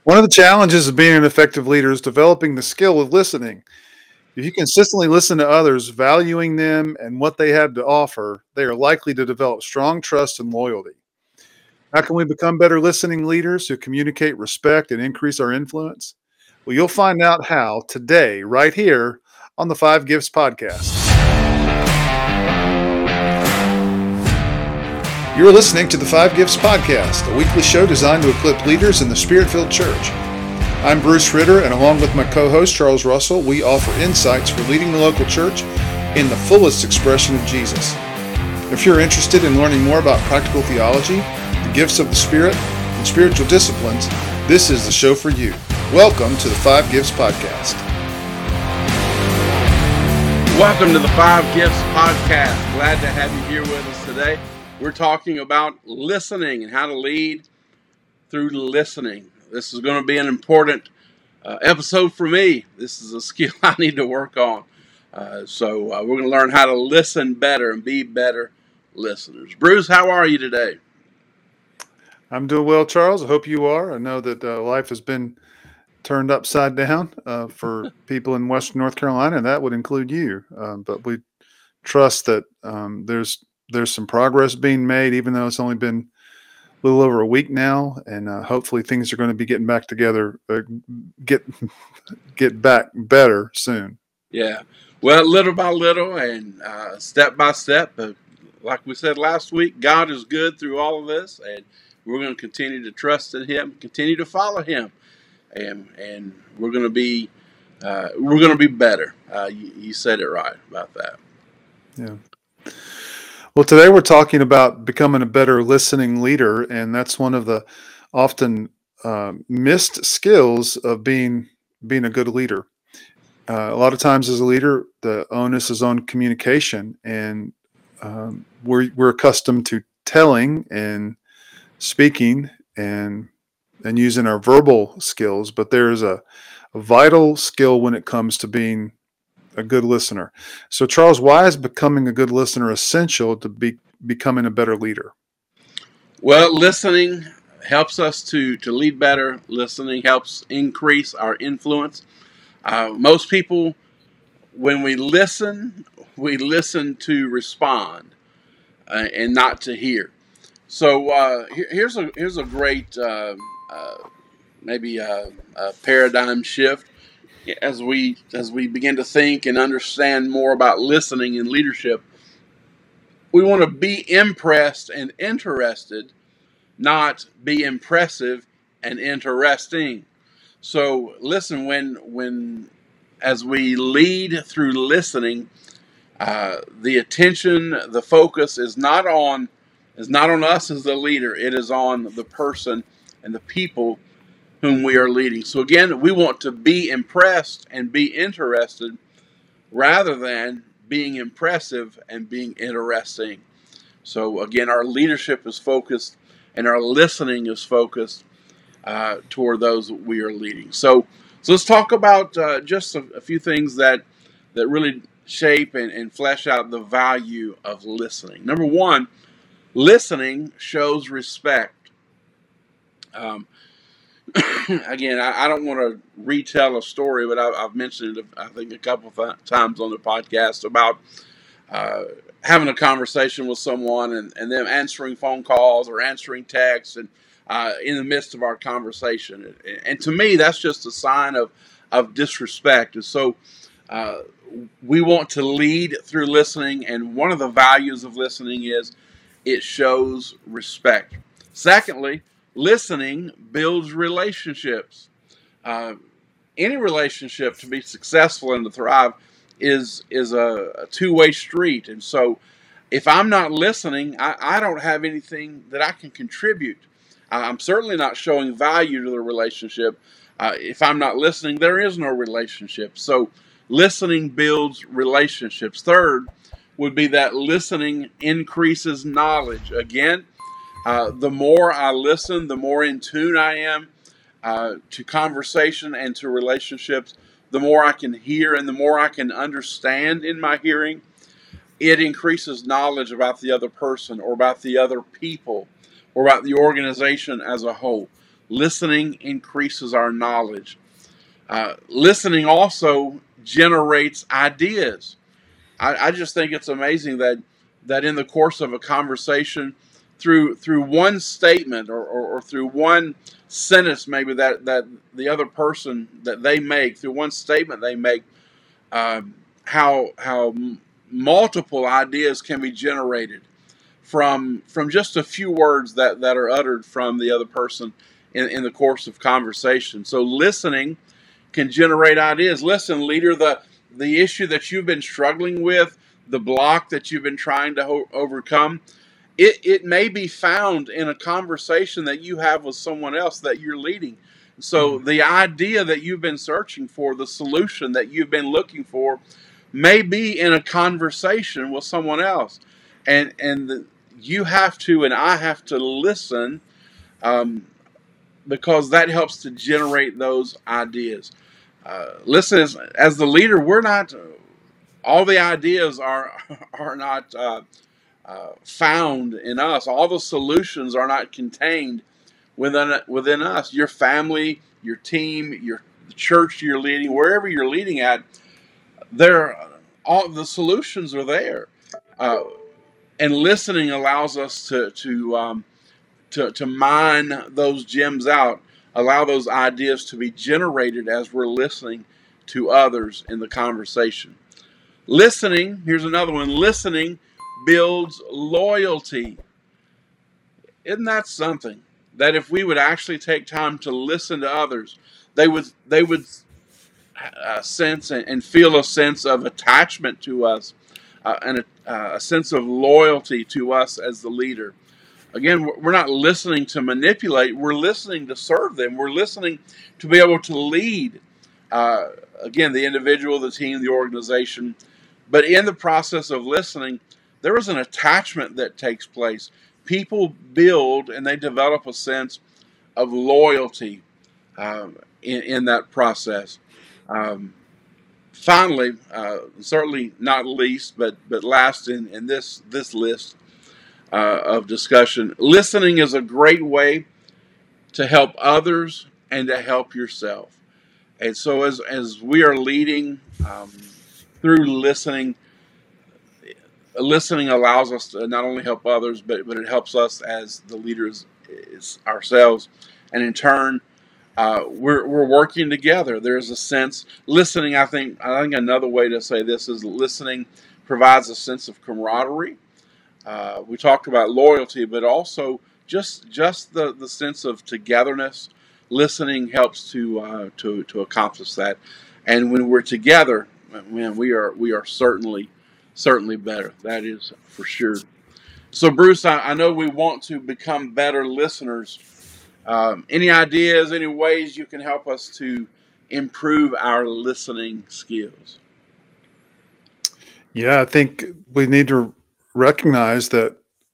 One of the challenges of being an effective leader is developing the skill of listening. If you consistently listen to others, valuing them and what they have to offer, they are likely to develop strong trust and loyalty. How can we become better listening leaders who communicate respect and increase our influence? Well, you'll find out how today, right here on the Five Gifts Podcast. You're listening to the Five Gifts Podcast, a weekly show designed to equip leaders in the Spirit-filled church. I'm Bruce Ritter, and along with my co-host Charles Russell, we offer insights for leading the local church in the fullest expression of Jesus. If you're interested in learning more about practical theology, the gifts of the Spirit, and spiritual disciplines, this is the show for you. Welcome to the Five Gifts Podcast. Welcome to the Five Gifts Podcast. Glad to have you here with us today. We're talking about listening and how to lead through listening. This is going to be an important episode for me. This is a skill I need to work on. So we're going to learn how to listen better and be better listeners. Bruce, how are you today? I'm doing well, Charles. I hope you are. I know that life has been turned upside down for people in Western North Carolina, and that would include you. But we trust that there's some progress being made, even though it's only been a little over a week now, and hopefully things are going to be getting back together, get back better soon. Yeah, well, little by little and step by step. But like we said last week, God is good through all of this, and we're going to continue to trust in Him, continue to follow Him, and we're going to be better. You said it right about that. Yeah. Well, today we're talking about becoming a better listening leader, and that's one of the often missed skills of being a good leader. A lot of times as a leader, the onus is on communication, and we're accustomed to telling and speaking and using our verbal skills, but there's a vital skill when it comes to being a good listener. So, Charles, why is becoming a good listener essential to becoming a better leader? Well, listening helps us to lead better. Listening helps increase our influence. Most people, when we listen to respond and not to hear. So here's a great maybe a paradigm shift. As we begin to think and understand more about listening and leadership, we want to be impressed and interested, not be impressive and interesting. So listen, when as we lead through listening, the attention, the focus is not on us as the leader. It is on the person and the people whom we are leading. So again, we want to be impressed and be interested rather than being impressive and being interesting. So again, our leadership is focused and our listening is focused toward those we are leading. So let's talk about just a few things that really shape and flesh out the value of listening. Number one, listening shows respect. Again, I don't want to retell a story, but I've mentioned it, I think, a couple of times on the podcast about having a conversation with someone and them answering phone calls or answering texts and in the midst of our conversation. And to me, that's just a sign of disrespect. And so we want to lead through listening, and one of the values of listening is it shows respect. Secondly, listening builds relationships. Any relationship to be successful and to thrive is a two-way street. And so if I'm not listening, I don't have anything that I can contribute. I'm certainly not showing value to the relationship. If I'm not listening, there is no relationship. So listening builds relationships. Third would be that listening increases knowledge. Again, the more I listen, the more in tune I am to conversation and to relationships, the more I can hear and the more I can understand in my hearing. It increases knowledge about the other person or about the other people or about the organization as a whole. Listening increases our knowledge. Listening also generates ideas. I just think it's amazing that in the course of a conversation, through one statement or through one sentence, maybe that the other person that they make, through one statement they make, how multiple ideas can be generated from just a few words that are uttered from the other person in the course of conversation. So listening can generate ideas. Listen, leader, the issue that you've been struggling with, the block that you've been trying to overcome, it may be found in a conversation that you have with someone else that you're leading. So the idea that you've been searching for, the solution that you've been looking for, may be in a conversation with someone else, and you have to, and I have to listen, um, because that helps to generate those ideas. Listen, as the leader, we're not all the ideas are not found in us. All the solutions are not contained within us. Your family, your team, your church you're leading, wherever you're leading at, there all the solutions are there. Uh, and listening allows us to mine those gems out, allow those ideas to be generated as we're listening to others in the conversation. Listening, here's another one, listening builds loyalty. Isn't that something? That if we would actually take time to listen to others, they would sense and feel a sense of attachment to us, and a sense of loyalty to us as the leader. Again, we're not listening to manipulate. We're listening to serve them. We're listening to be able to lead. Uh, Again, the individual, the team, the organization. But in the process of listening, there is an attachment that takes place. People build and they develop a sense of loyalty, in that process. Um, Finally, certainly not least, but last in this list of discussion, listening is a great way to help others and to help yourself. And so, as we are leading, through listening, listening allows us to not only help others, but it helps us as the leaders is ourselves, and in turn, we're working together. There's a sense listening. I think another way to say this is listening provides a sense of camaraderie. We talked about loyalty, but also just the sense of togetherness. Listening helps to accomplish that, and when we're together, man, we are certainly better. That is for sure. So, Bruce, I know we want to become better listeners. Any ideas, any ways you can help us to improve our listening skills? Yeah, I think we need to recognize that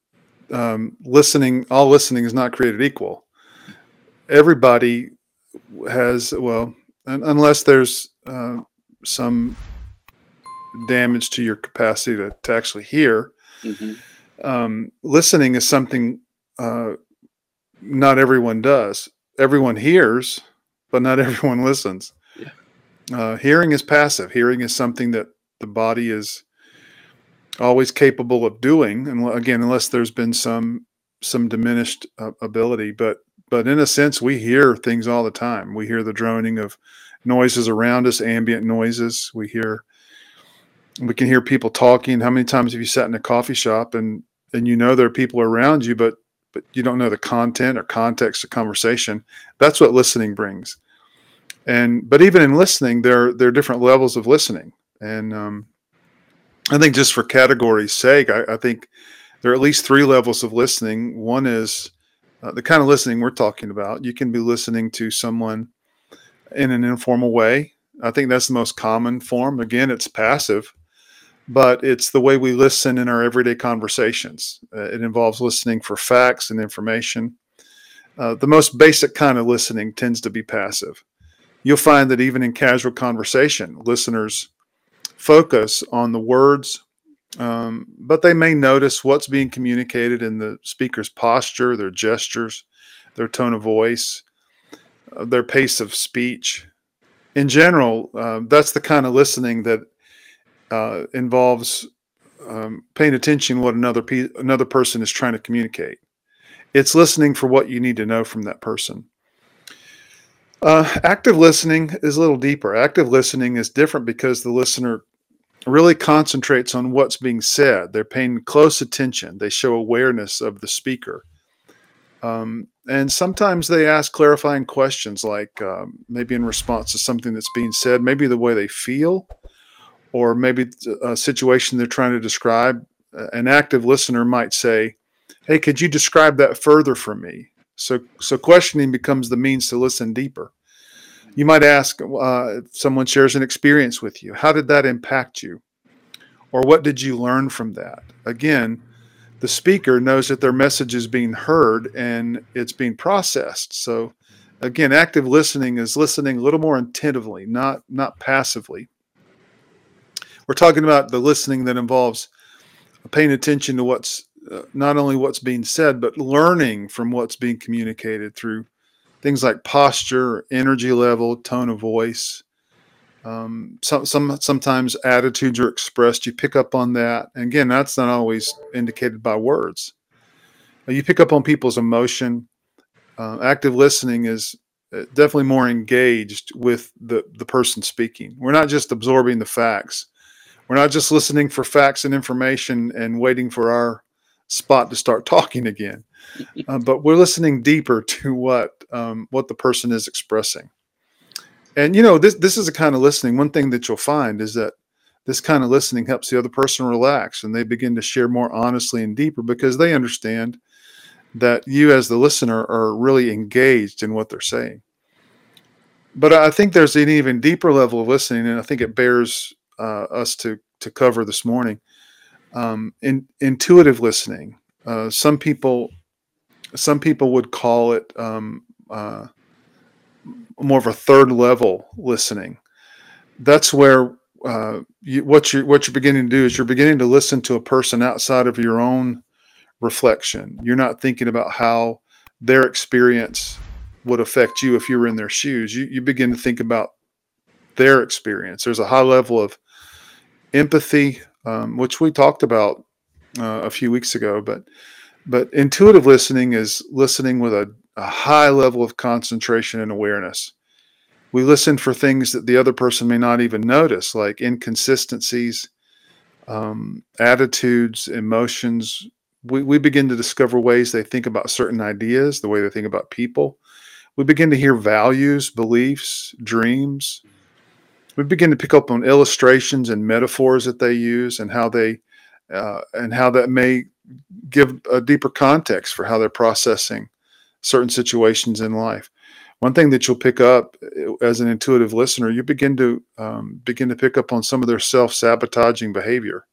all listening is not created equal. Everybody has, well, unless there's some damage to your capacity to actually hear, Hmm. listening is something not everyone does. Everyone hears, but not everyone listens. Yeah. Hearing is passive. Hearing is something that the body is always capable of doing, and again, unless there's been some diminished ability. But in a sense, we hear things all the time. We hear the droning of noises around us, ambient noises. We can hear people talking. How many times have you sat in a coffee shop and you know there are people around you, but you don't know the content or context of conversation? That's what listening brings. But even in listening, there are different levels of listening, and I think just for category's sake, I think there are at least three levels of listening. One is the kind of listening we're talking about. You can be listening to someone in an informal way. I think that's the most common form. Again, it's passive, but it's the way we listen in our everyday conversations. It involves listening for facts and information. The most basic kind of listening tends to be passive. You'll find that even in casual conversation, listeners focus on the words, but they may notice what's being communicated in the speaker's posture, their gestures, their tone of voice. their pace of speech. In general, that's the kind of listening that involves paying attention to what another person is trying to communicate. It's listening for what you need to know from that person. Active listening is a little deeper. Active listening is different because the listener really concentrates on what's being said. They're paying close attention. They show awareness of the speaker. And sometimes they ask clarifying questions, like maybe in response to something that's being said, maybe the way they feel, or maybe a situation they're trying to describe. An active listener might say, "Hey, could you describe that further for me?" So questioning becomes the means to listen deeper. You might ask, if someone shares an experience with you, how did that impact you? Or what did you learn from that? Again, the speaker knows that their message is being heard and it's being processed. So again, active listening is listening a little more attentively, not passively. We're talking about the listening that involves paying attention to what's not only what's being said, but learning from what's being communicated through things like posture, energy level, tone of voice. Sometimes attitudes are expressed. You pick up on that. And again, that's not always indicated by words. You pick up on people's emotion. Active listening is definitely more engaged with the person speaking. We're not just absorbing the facts. We're not just listening for facts and information and waiting for our spot to start talking again. But we're listening deeper to what the person is expressing. And this is a kind of listening. One thing that you'll find is that this kind of listening helps the other person relax, and they begin to share more honestly and deeper because they understand that you as the listener are really engaged in what they're saying. But I think there's an even deeper level of listening, and I think it bears us to cover this morning. Intuitive listening. Some people would call it more of a third level listening. That's where what you're beginning to do is you're beginning to listen to a person outside of your own reflection. You're not thinking about how their experience would affect you if you were in their shoes. You begin to think about their experience. There's a high level of empathy, which we talked about a few weeks ago, but intuitive listening is listening with a high level of concentration and awareness. We listen for things that the other person may not even notice, like inconsistencies, attitudes, emotions. We begin to discover ways they think about certain ideas, the way they think about people. We begin to hear values, beliefs, dreams. We begin to pick up on illustrations and metaphors that they use, and how that may give a deeper context for how they're processing certain situations in life. One thing that you'll pick up as an intuitive listener, you begin to pick up on some of their self-sabotaging behavior.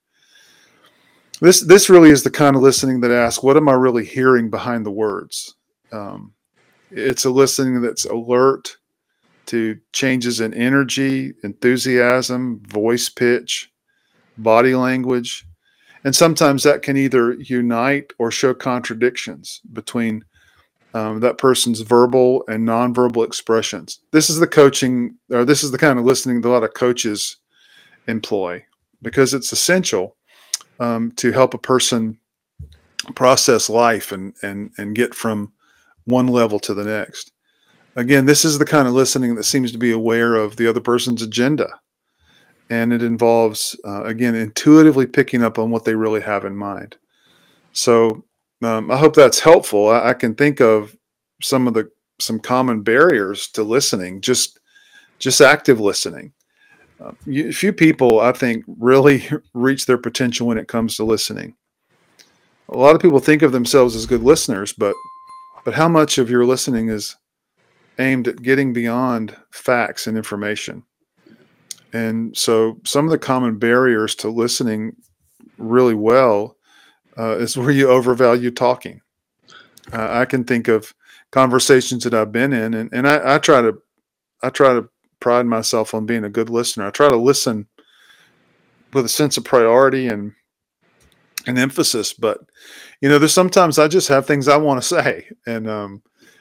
This really is the kind of listening that asks, what am I really hearing behind the words? It's a listening that's alert to changes in energy, enthusiasm, voice pitch, body language. And sometimes that can either unite or show contradictions between that person's verbal and nonverbal expressions. This is the kind of listening that a lot of coaches employ, because it's essential to help a person process life and get from one level to the next. Again, this is the kind of listening that seems to be aware of the other person's agenda. And it involves, again, intuitively picking up on what they really have in mind. So I hope that's helpful. I can think of some common barriers to listening, just active listening. Few people, I think, really reach their potential when it comes to listening. A lot of people think of themselves as good listeners, but how much of your listening is aimed at getting beyond facts and information? And so some of the common barriers to listening really well is where you overvalue talking. I can think of conversations that I've been in, and I try to pride myself on being a good listener. I try to listen with a sense of priority and emphasis. But there's sometimes I just have things I want to say, and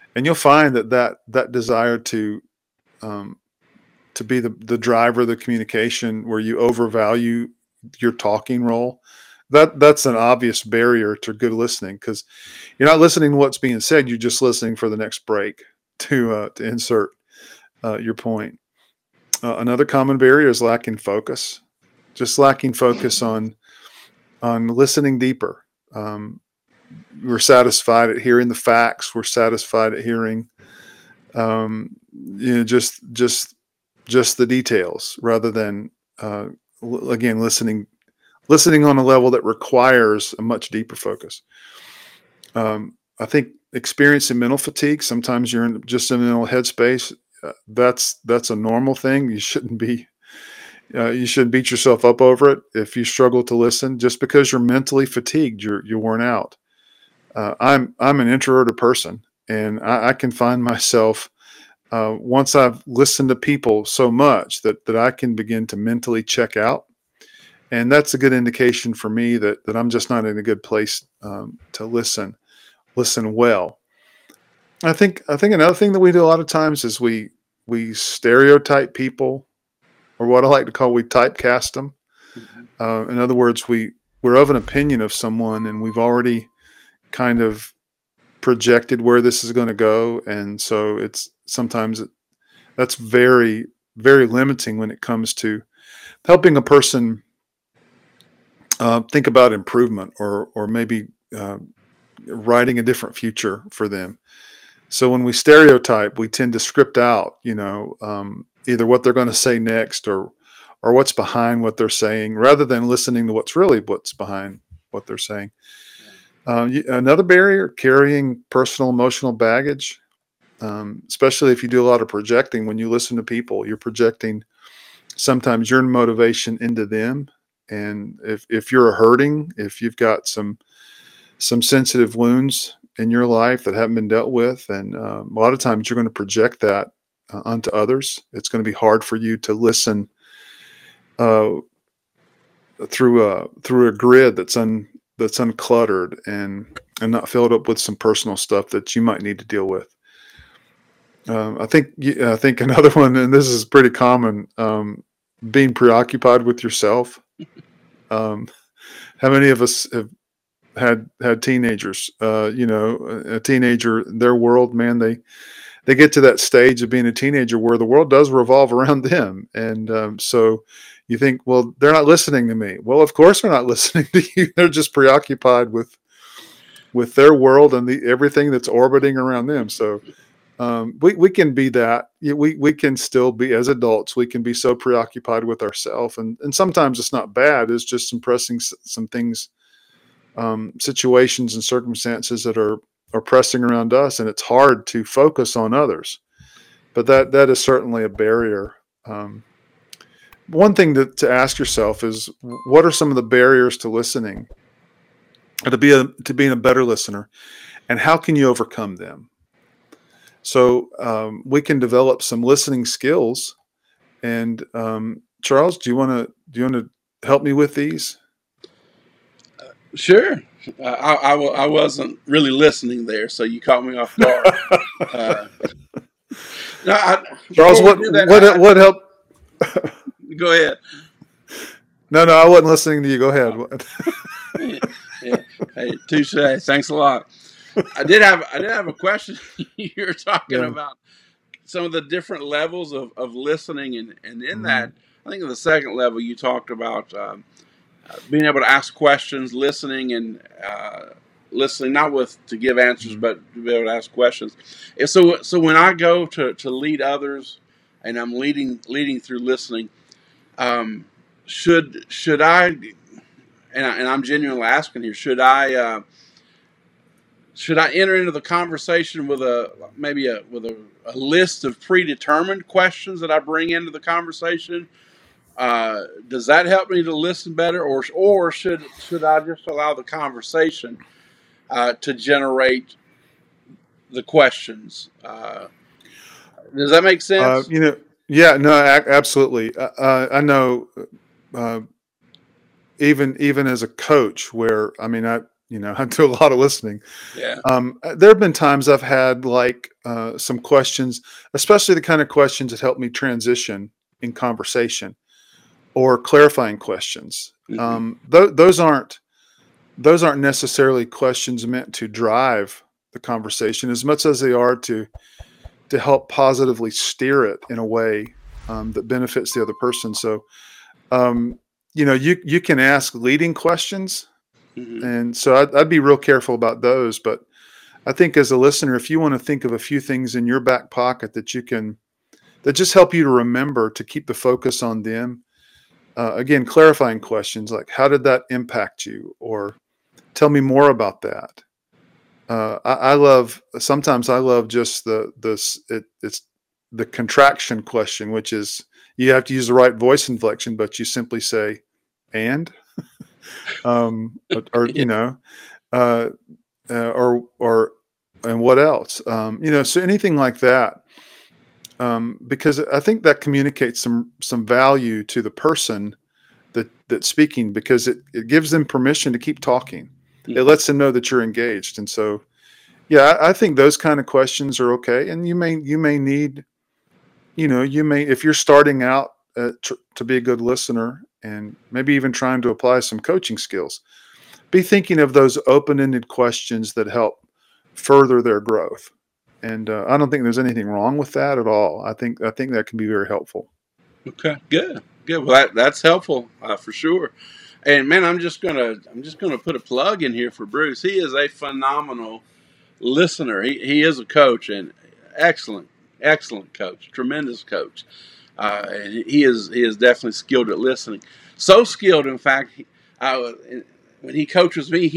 And you'll find that desire um, to be the driver of the communication, where you overvalue your talking role, that's an obvious barrier to good listening, because you're not listening to what's being said. You're just listening for the next break to insert your point. Another common barrier is lacking focus, just lacking focus on listening deeper. Um, we're satisfied at hearing the facts. We're satisfied at hearing, just the details, rather than again listening on a level that requires a much deeper focus. I think experiencing mental fatigue. Sometimes you're in just a mental headspace. That's a normal thing. You shouldn't beat yourself up over it if you struggle to listen. Just because you're mentally fatigued, you're worn out. I'm an introverted person, and I can find myself, once I've listened to people so much that I can begin to mentally check out, and that's a good indication for me that I'm just not in a good place to listen well. I think another thing that we do a lot of times is we stereotype people, or what I like to call, we typecast them. Mhm. In other words, we're of an opinion of someone, and we've already kind of projected where this is going to go, and so that's very, very limiting when it comes to helping a person think about improvement, or maybe uh, writing a different future for them. So when we stereotype, we tend to script out, either what they're going to say next, or what's behind what they're saying, rather than listening to what's behind what they're saying. Another barrier: carrying personal emotional baggage, especially if you do a lot of projecting. When you listen to people, you're projecting sometimes your motivation into them. And if you're hurting, if you've got some sensitive wounds in your life that haven't been dealt with, and a lot of times you're going to project that onto others. It's going to be hard for you to listen uh, through a grid that's uncluttered and not filled up with some personal stuff that you might need to deal with. I think another one, and this is pretty common, being preoccupied with yourself. Um, how many of us have had teenagers? A teenager, their world, man, they get to that stage of being a teenager where the world does revolve around them, and so you think, well, they're not listening to me. Well, of course they're not listening to you. They're just preoccupied with their world and everything that's orbiting around them. So we can be that. We can still be, as adults, we can be so preoccupied with ourselves, and sometimes it's not bad. It's just impressing some things, situations and circumstances that are pressing around us, and it's hard to focus on others. But that is certainly a barrier. Um, One thing to ask yourself is, what are some of the barriers to listening, to being a better listener, and how can you overcome them? So we can develop some listening skills. And Charles, do you want to help me with these? Sure. I wasn't really listening there, so you caught me off guard. Uh, no, Charles, before we what do that, what help? go ahead. No, I wasn't listening to you. Go ahead. Yeah, yeah. Hey, touche. Thanks a lot. I did have a question. You were talking Yeah. about some of the different levels of listening, and in Mhm. that, I think in the second level, you talked about being able to ask questions, listening, and listening not with to give answers, Mhm. but to be able to ask questions. And so when I go to lead others, and I'm leading through listening, um, should I? And I'm genuinely asking here: should I enter into the conversation with a list of predetermined questions that I bring into the conversation? Does that help me to listen better, or should I just allow the conversation to generate the questions? Does that make Uh, sense? you know, yeah, no, absolutely. I know, uh, even as a coach, where I mean, I do a lot of listening. Yeah. There have been times I've had like some questions, especially the kind of questions that help me transition in conversation or clarifying questions. Hmm. Those aren't necessarily questions meant to drive the conversation as much as they are to help positively steer it in a way that benefits the other person. So, um, you can ask leading questions, Hmm. and so I'd be real careful about those. But I think as a listener, if you want to think of a few things in your back pocket that just help you to remember to keep the focus on them. Again, clarifying questions like, how did that impact you? Or tell me more about that. Sometimes I love just it's the contraction question, which is you have to use the right voice inflection, but you simply say, and, or, Yeah. uh, or and what else? So anything like that, because I think that communicates some value to the person that's speaking, because it gives them permission to keep talking. It Hmm. lets them know that you're engaged, and so yeah, I think those kind of questions are okay. And you may need, if you're starting out to be a good listener and maybe even trying to apply some coaching skills, be thinking of those open-ended questions that help further their growth. And I don't think there's anything wrong with that at all. I think that can be very helpful. Okay. Good. Good. Well, that's helpful for sure. And man, I'm just gonna put a plug in here for Bruce. He is a phenomenal listener. He is a coach and excellent, excellent coach, tremendous coach. And he is definitely skilled at listening. So skilled, in fact, I, when he coaches me,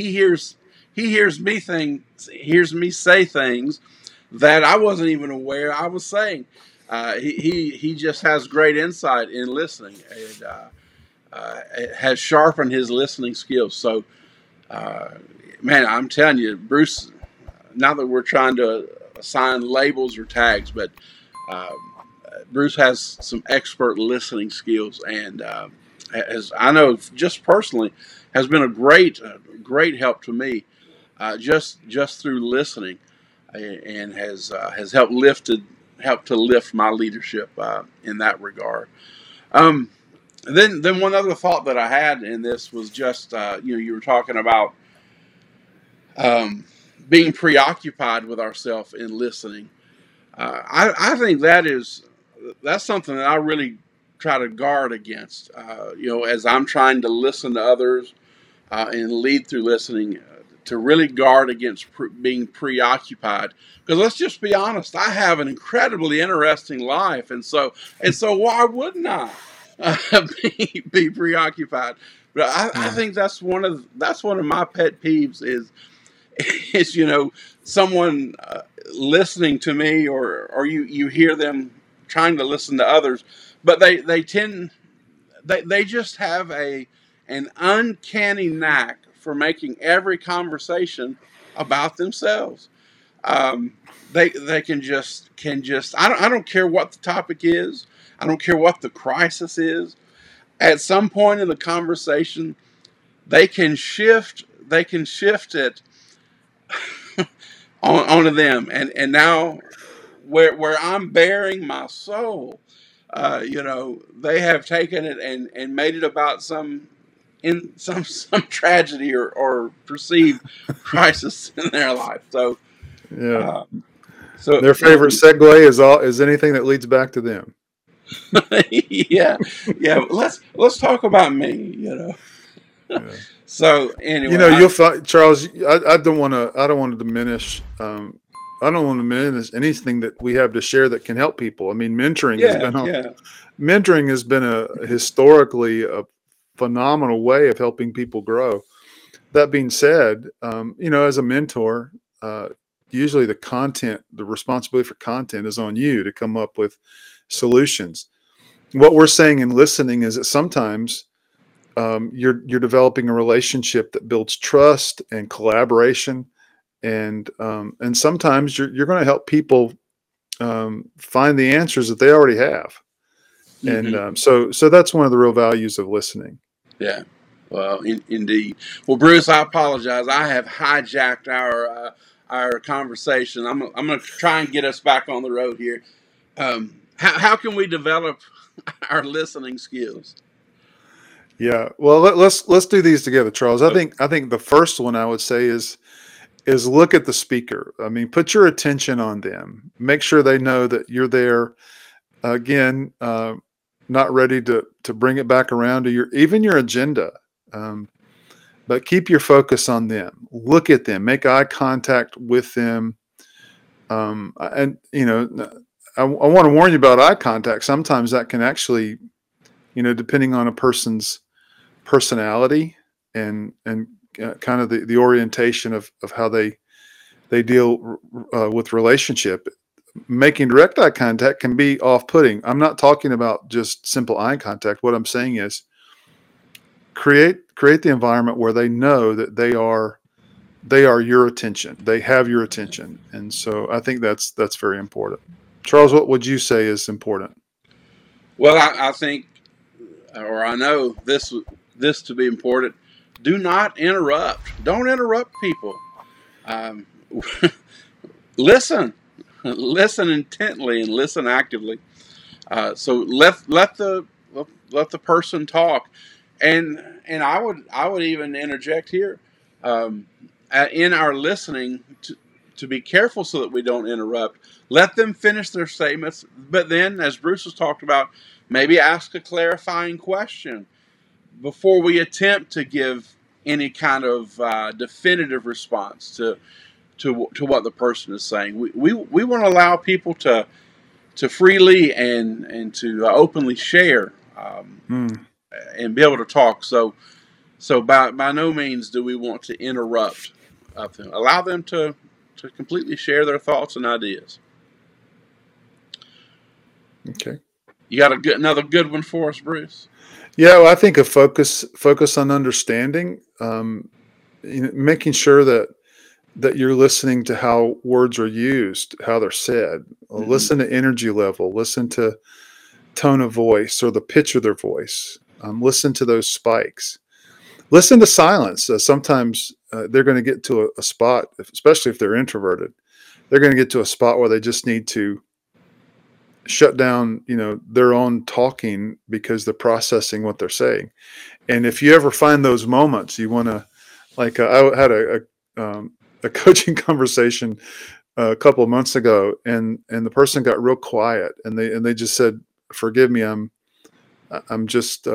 he hears me say things that I wasn't even aware I was saying. He just has great insight in listening, and has sharpened his listening skills. So, uh, man, I'm telling you, Bruce. Not that we're trying to assign labels or tags, but Bruce has some expert listening skills, and as I know, just personally, has been a great help to me, just through listening, and has helped to lift my leadership in that regard. Um, then one other thought that I had in this was just you were talking about um, being preoccupied with ourselves in listening. I think that's something that I really try to guard against. As I'm trying to listen to others and lead through listening, to really guard against being preoccupied. Because let's just be honest, I have an incredibly interesting life, and so why wouldn't I uh, be preoccupied? But I Yeah. think that's one of my pet peeves is someone listening to me, or you hear them trying to listen to others, but they just have an uncanny knack for making every conversation about themselves. um, they can just I don't care what the topic is. I don't care what the crisis is. At some point in the conversation, they can shift it onto them, and now where I'm bearing my soul, they have taken it and made it about some tragedy or perceived crisis in their life. So, Yeah. uh, so Their favorite segue is anything that leads back to them. yeah, yeah. Let's talk about me. Yeah. So anyway, You'll find, Charles. I don't want to diminish. I don't want to diminish anything that we have to share that can help people. I mean, yeah, yeah. mentoring has been a historically a phenomenal way of helping people grow. That being said, as a mentor, uh, usually the responsibility for content is on you to come up with solutions. What we're saying in listening is that sometimes you're developing a relationship that builds trust and collaboration, and sometimes you're going to help people find the answers that they already have, and Hmm. so that's one of the real values of listening. Yeah. Well, indeed. Well, Bruce, I apologize. I have hijacked our conversation. I'm going to try and get us back on the road here. How can we develop our listening skills? Yeah. Well, let's do these together, Charles. Uh, I think the first one I would say is look at the speaker. I mean, put your attention on them. Make sure they know that you're there. Again, not ready to bring it back around to your agenda. Um, but keep your focus on them. Look at them. Make eye contact with them. And I want to warn you about eye contact. Sometimes that can actually, depending on a person's personality and kind of the orientation of how they deal with relationship, making direct eye contact can be off-putting. I'm not talking about just simple eye contact. What I'm saying is create the environment where they know that they are your attention. They have your attention. And so I think that's very important. Charles, what would you say is important? Well, I think, or I know this to be important. Do not interrupt. Don't interrupt people. Um, listen, listen intently and listen actively. So let the person talk, and I would even interject here, um, in our listening to be careful so that we don't interrupt. Let them finish their statements, but then, as Bruce has talked about, maybe ask a clarifying question before we attempt to give any kind of definitive response to what the person is saying. We want to allow people to freely and to openly share, Mm, and be able to talk. So by no means do we want to interrupt them. Allow them to completely share their thoughts and ideas. okay. You got another good one for us, Bruce? Yeah, well, I think a focus on understanding, making sure that you're listening to how words are used, how they're said. Hmm. Listen to energy level. Listen to tone of voice or the pitch of their voice. Listen to those spikes. Listen to silence. Sometimes they're going to get to a spot, especially if they're introverted. They're going to get to a spot where they just need to shut down, their own talking because they're processing what they're saying. And if you ever find those moments, you want to, like, I had a coaching conversation a couple of months ago, and the person got real quiet, and they just said, "Forgive me, I'm just,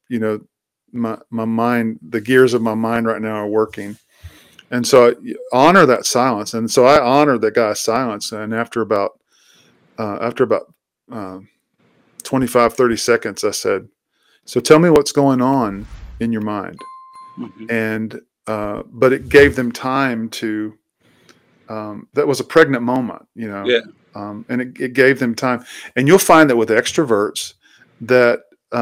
my mind, the gears of my mind right now are working." And so I honor that silence, and so I honored that guy's silence. And after about uh, 25, 30 seconds, I said, "So tell me what's going on in your mind." Hmm. And but it gave them time to. That was a pregnant moment, Yeah. and it gave them time. And you'll find that with extroverts, that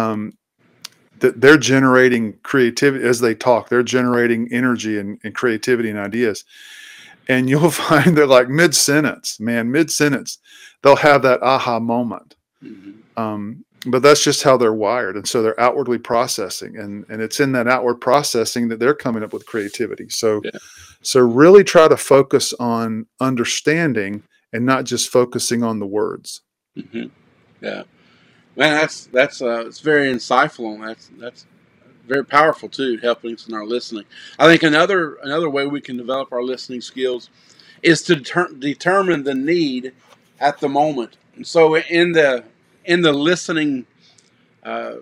that they're generating creativity as they talk. They're generating energy and creativity and ideas. And you'll find that, like, mid sentence, they'll have that aha moment. Hmm. But that's just how they're wired. And so they're outwardly processing, and it's in that outward processing that they're coming up with creativity. So, Yeah. really try to focus on understanding and not just focusing on the words. Hmm. Yeah. Man, that's it's very insightful, and that's very powerful too, helping us in our listening. I think another way we can develop our listening skills is to determine the need at the moment. And so in the listening, uh,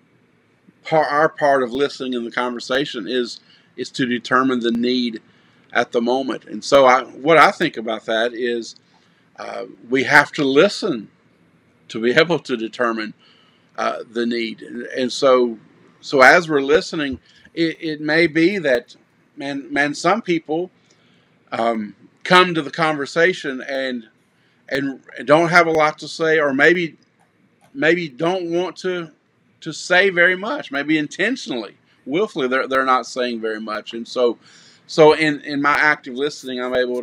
our part of listening in the conversation is to determine the need at the moment. And so what I think about that is, we have to listen to be able to determine the need. And so as we're listening, it may be that, some people um, come to the conversation and don't have a lot to say, or maybe don't want to say very much. Maybe intentionally, willfully, they're not saying very much. And so in my active listening, I'm able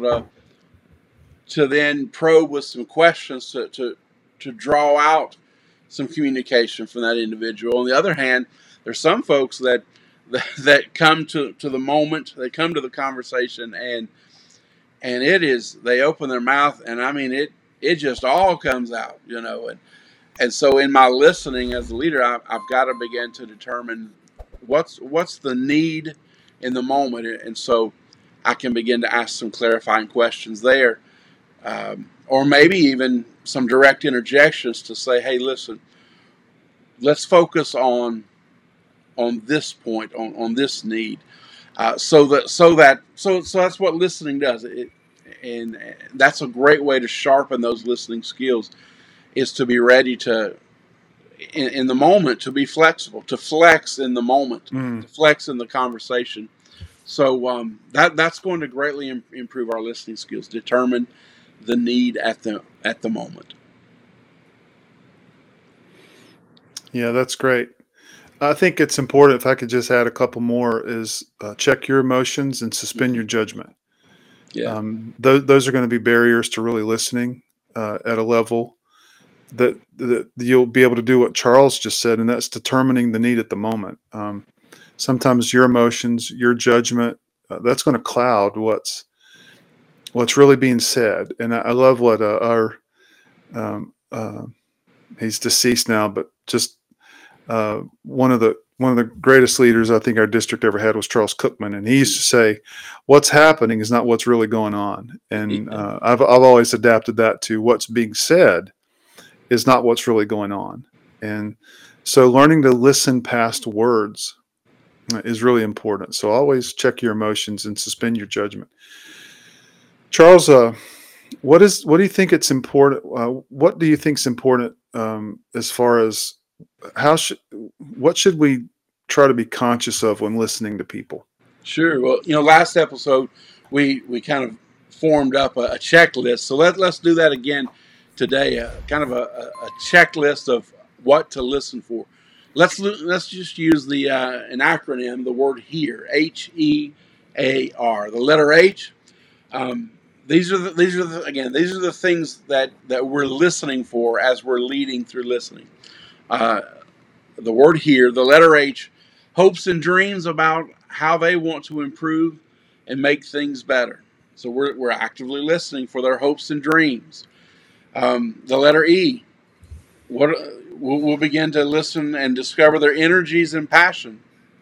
to then probe with some questions to draw out some communication from that individual. On the other hand, there's some folks that that come to the moment, they come to the conversation, and it is, they open their mouth, and I mean it just all comes out, and so in my listening as a leader, I've got to begin to determine what's the need in the moment, and so I can begin to ask some clarifying questions there, or maybe even some direct interjections to say, hey, listen, let's focus on this point, on this need, so that's what listening does. And that's a great way to sharpen those listening skills, is to be ready to, in the moment, to be flexible, to flex in the moment, to flex in the conversation. So that's going to greatly improve our listening skills. Determine the need at the moment. Yeah, that's great. I think it's important, if I could just add a couple more, is check your emotions and suspend your judgment. Yeah. Those are going to be barriers to really listening at a level that you'll be able to do what Charles just said, and that's determining the need at the moment. Sometimes your emotions, your judgment, that's going to cloud what's really being said. And I love what our he's deceased now, but just one of the greatest leaders I think our district ever had was Charles Cookman, and he used to say, "What's happening is not what's really going on." And I've always adapted that to what's being said is not what's really going on. And so learning to listen past words is really important. So always check your emotions and suspend your judgment. Charles, what do you think it's important? What do you think is important as far as what should we try to be conscious of when listening to people? Sure. Well, last episode we kind of formed up a checklist. So let's do that again today. Kind of a checklist of what to listen for. Let's just use the an acronym. The word HEAR, HEAR. The letter H. These are the things that we're listening for as we're leading through listening. The word HEAR, the letter H, hopes and dreams about how they want to improve and make things better. So we're actively listening for their hopes and dreams. The letter E, we'll begin to listen and discover their energies and passion.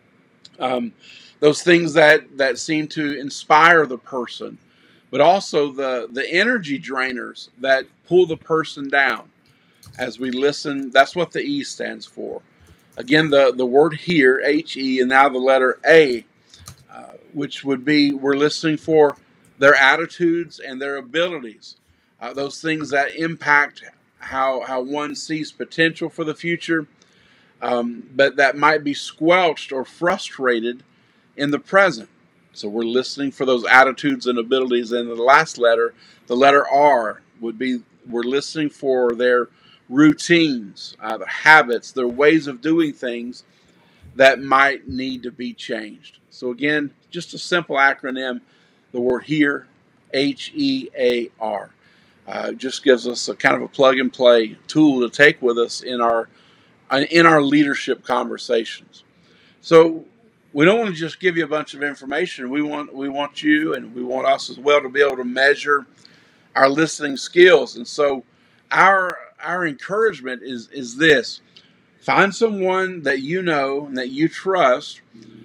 Those things that seem to inspire the person, but also the energy drainers that pull the person down. As we listen, that's what the E stands for. Again, the word HEAR, H-E, and now the letter A, which would be, we're listening for their attitudes and their abilities. Those things that impact how one sees potential for the future, but that might be squelched or frustrated in the present. So we're listening for those attitudes and abilities. And the last letter, the letter R, would be, we're listening for their routines, their habits, their ways of doing things that might need to be changed. So again, just a simple acronym, the word HEAR, HEAR. Just gives us a kind of a plug and play tool to take with us in our leadership conversations. So we don't want to just give you a bunch of information. We want you, and we want us as well, to be able to measure our listening skills. And so our encouragement is this: find someone that you know and that you trust,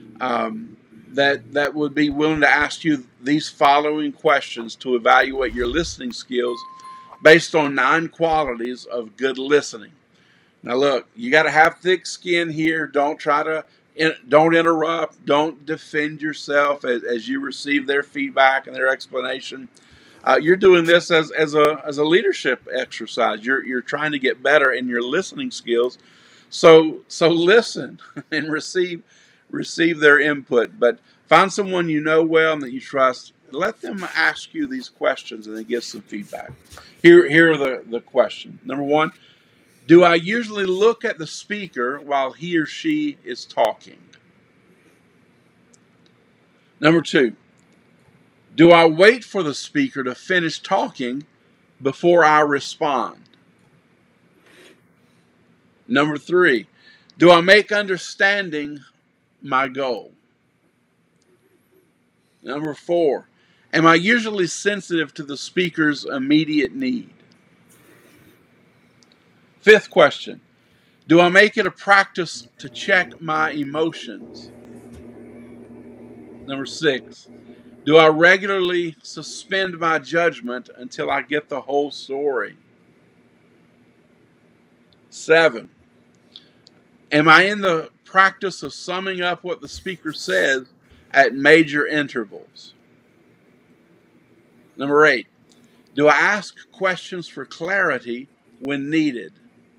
that would be willing to ask you these following questions to evaluate your listening skills based on 9 qualities of good listening. Now, look, you got to have thick skin here. Don't interrupt. Don't defend yourself as you receive their feedback and their explanation. You're doing this as a leadership exercise. You're trying to get better in your listening skills. So listen and receive their input. But find someone you know well and that you trust. Let them ask you these questions and then give some feedback. Here are the questions. Number 1, do I usually look at the speaker while he or she is talking? Number 2, do I wait for the speaker to finish talking before I respond? Number 3, do I make understanding my goal? Number 4, am I usually sensitive to the speaker's immediate need? 5th question, do I make it a practice to check my emotions? Number 6, do I regularly suspend my judgment until I get the whole story? 7, am I in the practice of summing up what the speaker says at major intervals? Number 8, do I ask questions for clarity when needed?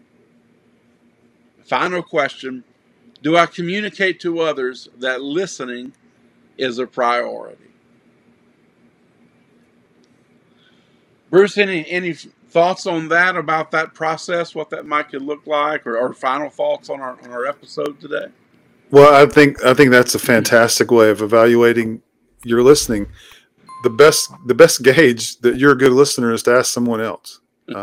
Final question, do I communicate to others that listening is a priority? Bruce, any thoughts on that, about that process, what that might could look like, or final thoughts on our episode today? Well, I think that's a fantastic way of evaluating your listening. The best gauge that you're a good listener is to ask someone else.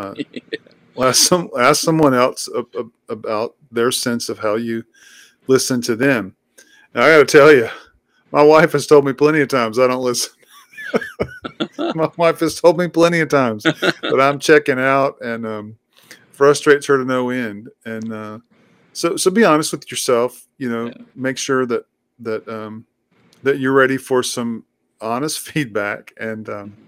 Ask someone else about their sense of how you listen to them. Now, I got to tell you, my wife has told me plenty of times I don't listen. My wife has told me plenty of times that I'm checking out, and frustrates her to no end. And so be honest with yourself. Make sure that you're ready for some honest feedback. And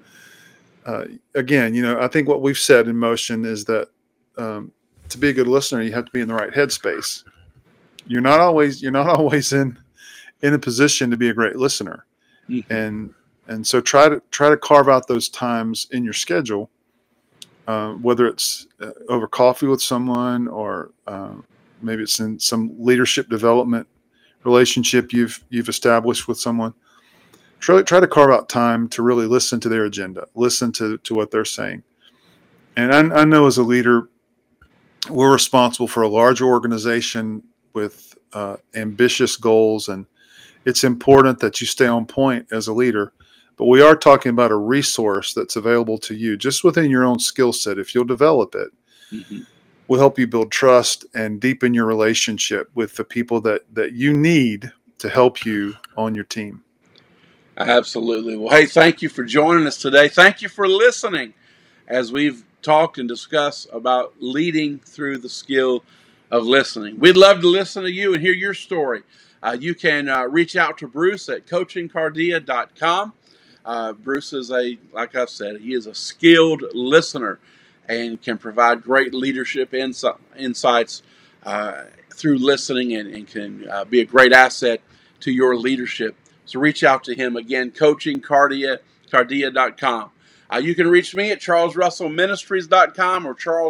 again, I think what we've said in Motion is that to be a good listener, you have to be in the right headspace. You're not always in a position to be a great listener. Mm-hmm. And so try to carve out those times in your schedule, whether it's over coffee with someone, or maybe it's in some leadership development relationship you've established with someone. Try to carve out time to really listen to their agenda, listen to what they're saying. And I know as a leader, we're responsible for a large organization with ambitious goals, and it's important that you stay on point as a leader. But we are talking about a resource that's available to you just within your own skill set. If you'll develop it, mm-hmm. will help you build trust and deepen your relationship with the people that you need to help you on your team. Absolutely. Well, hey, thank you for joining us today. Thank you for listening as we've talked and discussed about leading through the skill of listening. We'd love to listen to you and hear your story. You can reach out to Bruce at coachingcardia.com. Bruce is like I've said, he is a skilled listener and can provide great leadership insights through listening, and can be a great asset to your leadership. So reach out to him again, coachingcardia.com. You can reach me at charlesrussellministries.com or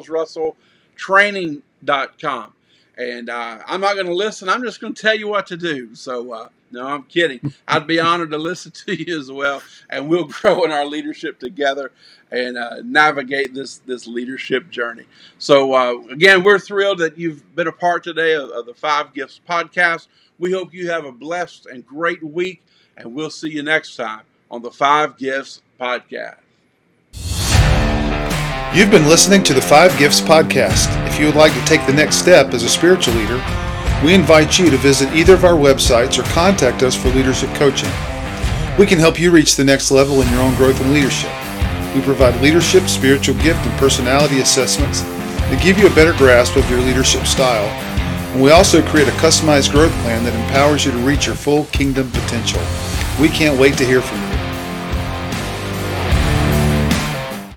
charlesrusselltraining.com. And I'm not going to listen. I'm just going to tell you what to do. So, no, I'm kidding. I'd be honored to listen to you as well. And we'll grow in our leadership together and navigate this leadership journey. So, again, we're thrilled that you've been a part today of the 5 Gifts podcast. We hope you have a blessed and great week. And we'll see you next time on the 5 Gifts podcast. You've been listening to the 5 Gifts podcast. If you would like to take the next step as a spiritual leader, we invite you to visit either of our websites or contact us for leadership coaching. We can help you reach the next level in your own growth and leadership. We provide leadership, spiritual gift, and personality assessments that give you a better grasp of your leadership style. And we also create a customized growth plan that empowers you to reach your full kingdom potential. We can't wait to hear from you.